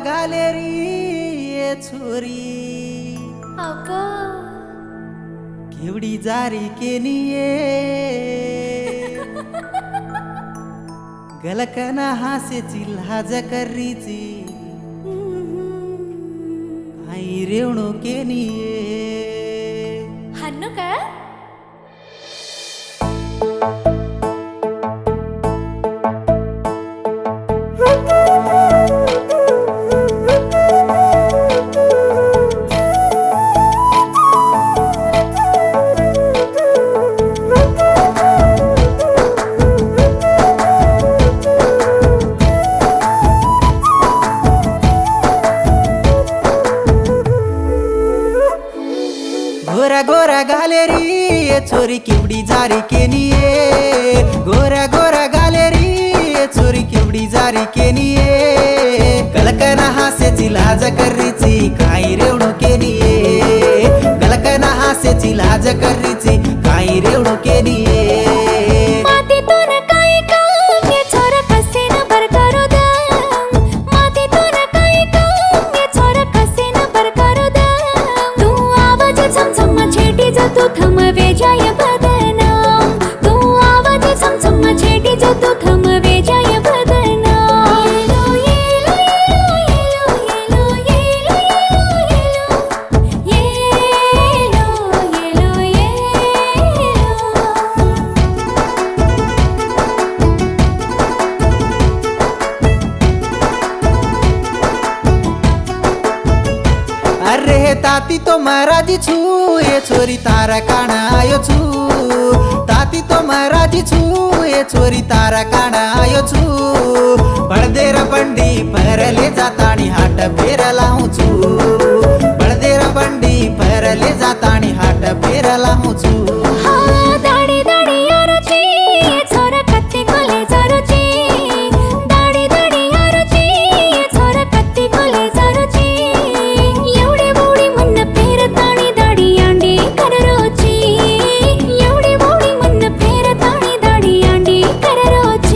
गालेरी ये छोरी अगं केवढी जारी केली ये गलकना हासेची लाज करीची आई रेवणू केली हन्नू काय गोरा गोरा गालेरी ये छोरी केवढी जारी केली ये गोरा गोरा गालेरी ये छोरी केवढी जारी केली ये गलकना हासेची लाज करीची काही रेवणू केली ये गलकना हासेची लाज करीची काही रेवणू केली ये तू थमवे जाय बदनाम तू आवाज समसम छेटी जो तू थमवे जाय बदनाम येलो येलो येलो येलो येलो येलो येलो अरे ताती तो महाराजी छू ये छोरी तारा काना आयो छु ताती तो महाराजी छू ये छोरी तारा काना आयो छु बळदेर बंडी परले जातानी हाट फेरला हूँ छु बळदेर बंडी परले जातानी हाट फेरला हूँ छु दाडी दाडी यारोची ये छोरा कत्ती कोले जारोची दाडी दाडी यारोची ये छोरा कत्ती कोले जारोची एवढे बोडी मन फेरतानी दाडी अंडी कररोची एवढे बोडी मन फेरतानी दाडी अंडी कररोची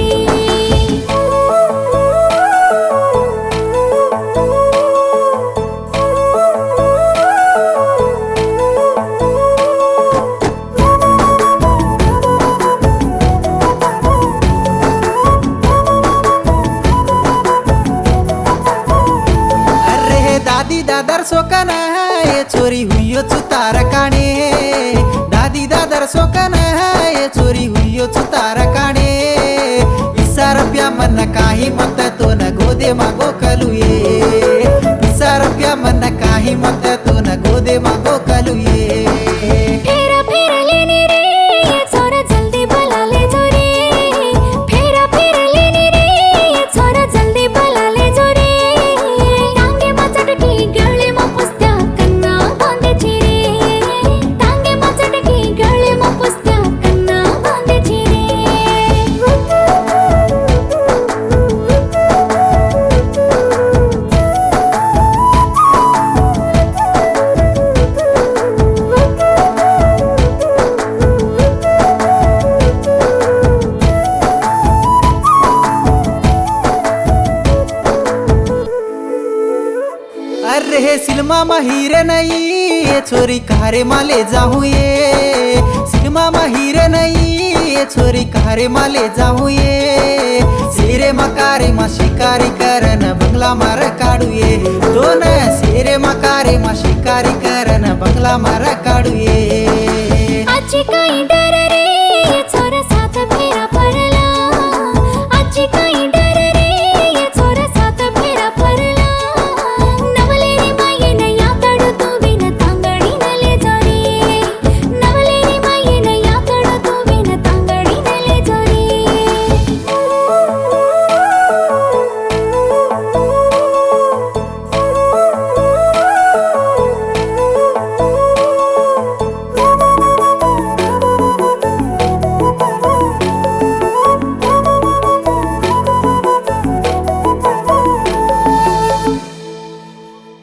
दादी दादर सोकन है ये छोरी हुइयो छु तारा काणे दादी दादर सोकन है ये छोरी हुइयो छु तारा काणे 20 रुपया मन काही मत तो न गोदे मागो कलुये 20 रुपया मन काही मत तो न गोदे मागो कलुये फेरा फेरा लेने रे ये छोरा जल्दी बुला ले जो रे फेरा फेरा लेने रे ये छोरा जल्दी बुला ले जो रे टांगे मचटकी गळे म पुस्त्या कन्ना बांधेची रे टांगे मचटकी गळे म पुस्त्या कन्ना बांधेची रे अरे हे सिनेमा में हीरे नहीं ये छोरी कारे माले जाऊं ये सिनेमा में हीरे नहीं ये छोरी कारे माले जाऊं ये सिरे मकारे मा शिकारी करन बंगला मार काढू ये दोन सिरे मकारे मा शिकारी करन बंगला मार काढू ये आजी काही